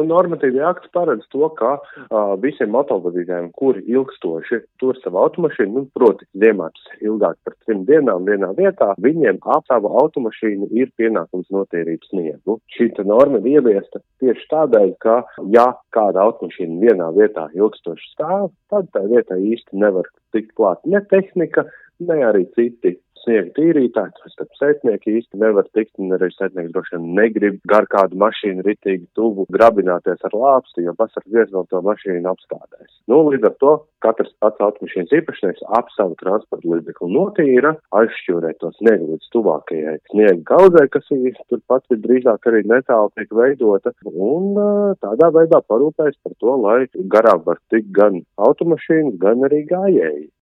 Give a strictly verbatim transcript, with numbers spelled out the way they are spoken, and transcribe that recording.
Nu, normatīvi akts paredz to, ka uh, visiem motovadītājiem, kuri ilgstoši tur savu automašīnu, nu, proti, ziemā tas ilgāk par trim dienām vienā vietā, viņiem ap savu automašīnu ir pienākums notīrīt sniegu. Šī norma ir ieviesta tieši tādēļ, ka, ja kāda automašīna vienā vietā ilgstoši stāv, tad tā vietā īsti nevar tikt klāt ne tehnika, ne arī citi sniega tīrītāji, tas starp sētnieki īsti nevar tikt, un arī sētnieki droši vien negrib gar kādu mašīnu ritīgi tuvu grabināties ar lāpsti, jo pasargties vēl to mašīnu apstādēs. Nu, līdz ar to katrs pats automašīnas īpašnieks ap savu transporta līdzekli notīra, aizšķūrē to sniegu līdz tuvākajai sniega kaudzei, kas ir turpat drīzāk arī netālu tiek veidota, un tādā veidā parūpējas par to, lai garām var tikt gan automašīnas, gan arī gājēji.